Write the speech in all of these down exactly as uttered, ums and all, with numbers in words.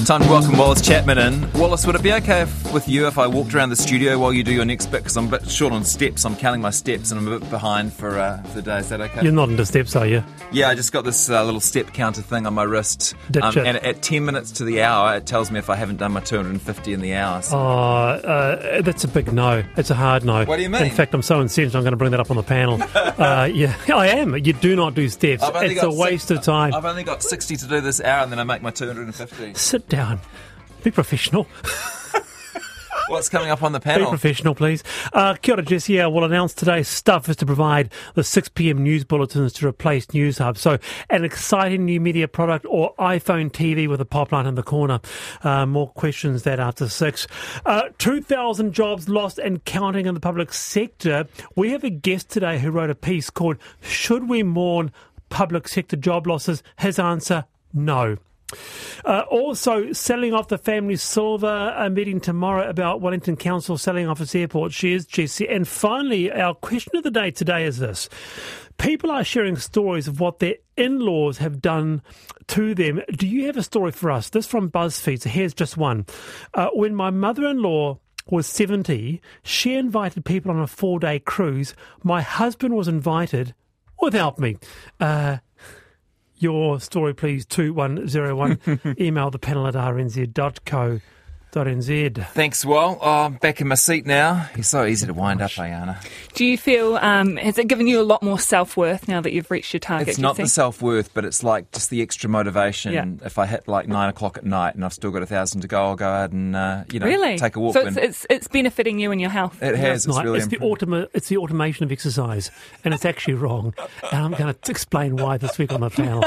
Time to welcome Wallace Chapman in. Wallace, would it be okay if, with you if I walked around the studio while you do your next bit? Because I'm a bit short on steps. I'm counting my steps and I'm a bit behind for, uh, for the day. Is that okay? You're not into steps, are you? Yeah, I just got this uh, little step counter thing on my wrist. Um, and at ten minutes to the hour, it tells me if I haven't done my two hundred fifty in the hour. So. Oh, uh, that's a big no. It's a hard no. What do you mean? In fact, I'm so incensed I'm going to bring that up on the panel. uh, yeah, I am. You do not do steps. It's a waste six, of time. I've only got sixty to do this hour and then I make my two hundred fifty. Sit down. Be professional. What's coming up on the Be panel? professional, please. Uh, Kia ora, Jesse. Uh, we'll announce today's stuff is to provide the six p.m. news bulletins to replace News Hub. So an exciting new media product or iPhone T V with a pop light in the corner. Uh, more questions that after six. Uh, two thousand jobs lost and counting in the public sector. We have a guest today who wrote a piece called Should We Mourn Public Sector Job Losses? His answer, no. Uh, also, selling off the family silver, a meeting tomorrow about Wellington Council selling off its airport shares, Jesse. And finally, our question of the day today is this. People are sharing stories of what their in-laws have done to them. Do you have a story for us? This from BuzzFeed, so here's just one. Uh, when my mother-in-law was seventy, she invited people on a four-day cruise. My husband was invited without me. Uh... Your story, please, two one zero one. Email the panel at r n z dot co dot n z. Thanks, Well. Oh, I'm back in my seat now. You're so easy to wind up, Ayana. Do you feel, um, has it given you a lot more self-worth now that you've reached your target? It's not the self-worth, but it's like just the extra motivation. Yeah. If I hit like nine o'clock at night and I've still got a thousand to go, I'll go out and, uh, you know, really? take a walk. So it's, it's, it's benefiting you and your health. It has. It's, right. really it's, the automa- it's the automation of exercise, and it's actually wrong. And I'm going to explain why this week on the panel.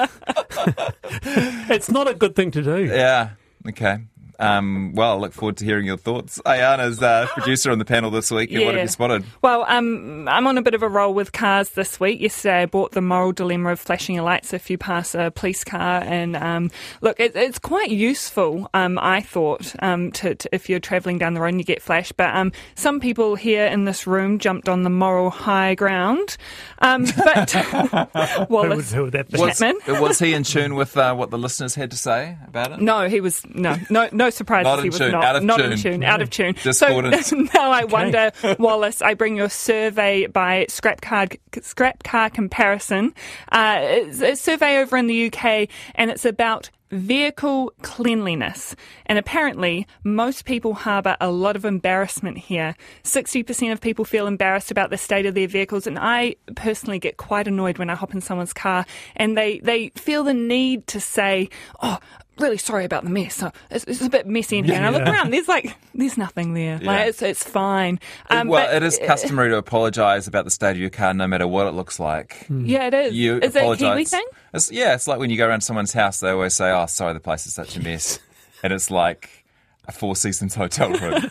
It's not a good thing to do. Yeah. Okay. Um, well, I look forward to hearing your thoughts. Ayana's uh, producer on the panel this week. And yeah. What have you spotted? Well, um, I'm on a bit of a roll with cars this week. Yesterday I bought the moral dilemma of flashing your lights if you pass a police car. And um, look, it, it's quite useful, um, I thought, um, to, to, if you're travelling down the road and you get flashed. But um, some people here in this room jumped on the moral high ground. Um, but Wallace who would, who would that be? Chapman. Was, was he in tune with uh, what the listeners had to say about it? No, he was, no, no, no surprise. Not in he was tune, not, out of not tune. in tune, out of tune. Discordant. So now I Okay. wonder, Wallace, I bring you a survey by Scrap Car, Scrap Car Comparison. Uh, it's a survey over in the U K, and it's about vehicle cleanliness. And apparently, most people harbour a lot of embarrassment here. sixty percent of people feel embarrassed about the state of their vehicles, and I personally get quite annoyed when I hop in someone's car and they, they feel the need to say, oh, really sorry about the mess. So it's, it's a bit messy in here. And I look around, there's like, there's nothing there. Yeah. Like, it's, it's fine. Um, well, but, it is customary to apologise about the state of your car no matter what it looks like. Yeah, it is. You is it a apologise. Kiwi thing? It's, yeah, it's like when you go around someone's house, they always say, oh, sorry, the place is such a mess. And it's like a Four Seasons hotel room.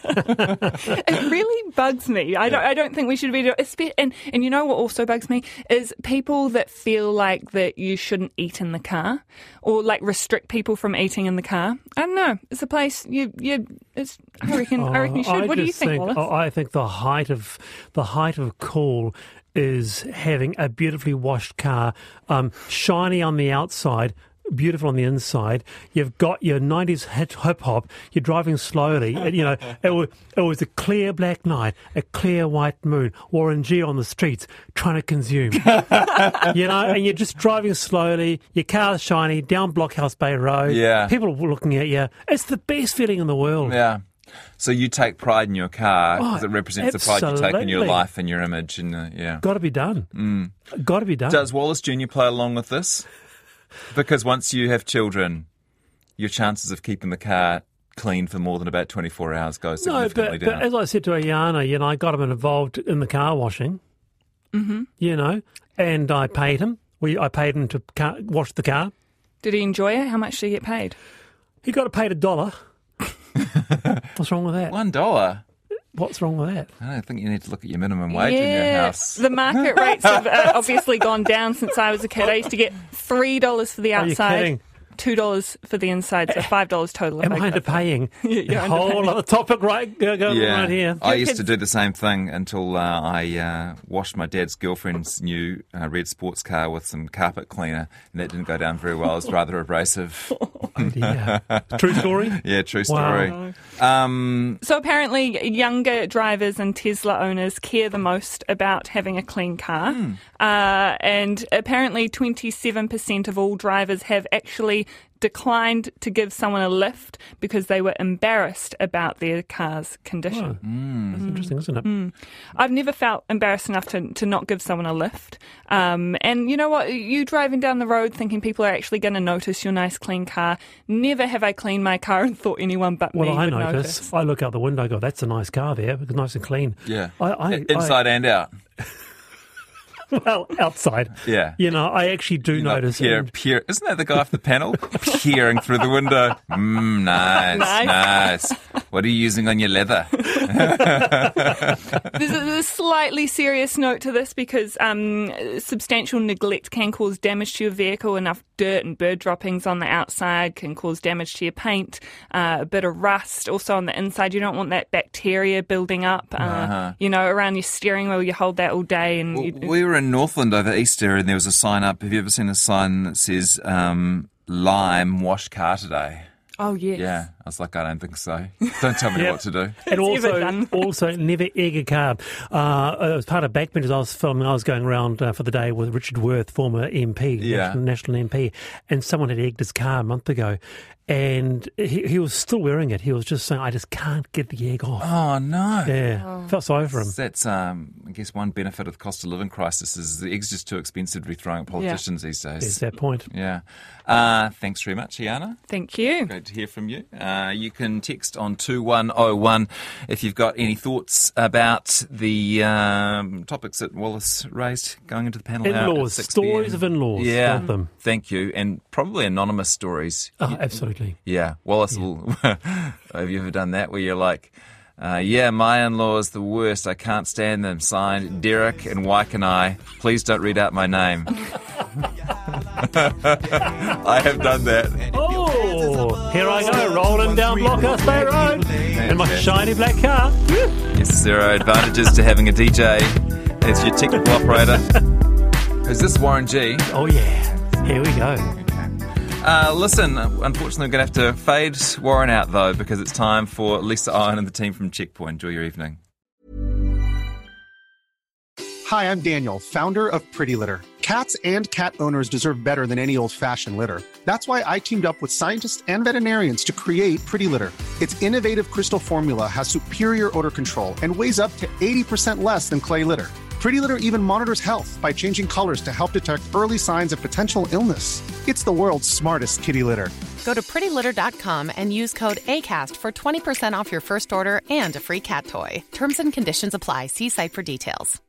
It really bugs me. I don't. I don't think we should be doing. And and you know what also bugs me is people that feel like that you shouldn't eat in the car, or like restrict people from eating in the car. I don't know. It's a place you you. It's. I reckon. I reckon you should. I What do you just think, Wallace? oh, I think the height of the height of cool is having a beautifully washed car, um, shiny on the outside, beautiful on the inside. You've got your nineties hip hop. You're driving slowly. And, you know, it was, it was a clear black night, a clear white moon. Warren G on the streets trying to consume. You know, and you're just driving slowly. Your car's shiny down Blockhouse Bay Road. Yeah. People are looking at you. It's the best feeling in the world. Yeah. So you take pride in your car because Oh, it represents the pride you take in your absolutely. life and your image. And uh, yeah. Got to be done. Mm. Got to be done. Does Wallace Junior play along with this? Because once you have children, your chances of keeping the car clean for more than about twenty-four hours go No, significantly but, down. but as I said to Ayana, you know, I got him involved in the car washing, Mm-hmm. you know, and I paid him. We I paid him to car, wash the car. Did he enjoy it? How much did he get paid? He got paid a dollar. What's wrong with that? One dollar? What's wrong with that? I don't think you need to look at your minimum wage in your yeah, house. the market rates have uh, obviously gone down since I was a kid. I used to get three dollars for the Are you outside. kidding? two dollars for the inside, so five dollars total. Am I I underpaying? You're a whole underpaying. other topic right, go, go Yeah. right here. I Your used kids- to do the same thing until uh, I uh, washed my dad's girlfriend's new uh, red sports car with some carpet cleaner, and that didn't go down very well. It was rather abrasive. Yeah. True story? Yeah, true Wow. story. Um, So apparently, younger drivers and Tesla owners care the most about having a clean car, Hmm. uh, and apparently, twenty-seven percent of all drivers have actually declined to give someone a lift because they were embarrassed about their car's condition. Oh, that's interesting, isn't it? I've never felt embarrassed enough to, to not give someone a lift. Um, and you know what? You driving down the road thinking people are actually going to notice your nice clean car. Never have I cleaned my car and thought anyone but Well, me I would notice. notice. I look out the window, I go, that's a nice car there, because nice and clean. yeah. I, I, Inside and out. I, well, outside. Yeah. You know, I actually do You're not notice. peer, and- peer, isn't that the guy off the panel? Peering through the window. Mm, nice, Nice. nice. What are you using on your leather? There's a, a slightly serious note to this because um, substantial neglect can cause damage to your vehicle. Enough dirt and bird droppings on the outside can cause damage to your paint. Uh, a bit of rust also on the inside. You don't want that bacteria building up, uh, Uh-huh. you know, around your steering wheel. You hold that all day. and you, We were in Northland over Easter and there was a sign up. Have you ever seen a sign that says um, lime wash car today? Oh, yes. Yeah. I was like, I don't think so. Don't tell me Yep. what to do. And It's also, ever done. also never egg a car. Uh, as part of Backbenchers, I was filming, I was going around uh, for the day with Richard Worth, former M P, Yeah. national, national M P, and someone had egged his car a month ago. And he, he was still wearing it. He was just saying, I just can't get the egg off. Oh, no. Yeah, felt sorry for him. That's, um, I guess, one benefit of the cost of living crisis is the egg's just too expensive to be throwing at politicians these days. There's that point. Yeah. Uh, thanks very much, Iana. Thank you. Great to hear from you. Uh, you can text on two one oh one if you've got any thoughts about the um, topics that Wallace raised going into the panel. now at In-laws, six stories p m. of in-laws. Yeah. Love them. Thank you. And probably anonymous stories. Oh, absolutely. Yeah. Wallace will. Have you ever done that where you're like, uh, yeah, my in-laws the worst. I can't stand them. Signed, Derek and Wyke and I. Please don't read out my name. I have done that. Oh, here I go, rolling down Blockhouse Bay Road in my shiny black car. Yes, there are advantages to having a D J as your technical operator. Is this Warren G? Oh, yeah. Here we go. Uh, listen, unfortunately, we're going to have to fade Warren out, though, because it's time for Lisa Owen and the team from Checkpoint. Enjoy your evening. Hi, I'm Daniel, founder of Pretty Litter. Cats and cat owners deserve better than any old-fashioned litter. That's why I teamed up with scientists and veterinarians to create Pretty Litter. Its innovative crystal formula has superior odor control and weighs up to eighty percent less than clay litter. Pretty Litter even monitors health by changing colors to help detect early signs of potential illness. It's the world's smartest kitty litter. Go to pretty litter dot com and use code ACAST for twenty percent off your first order and a free cat toy. Terms and conditions apply. See site for details.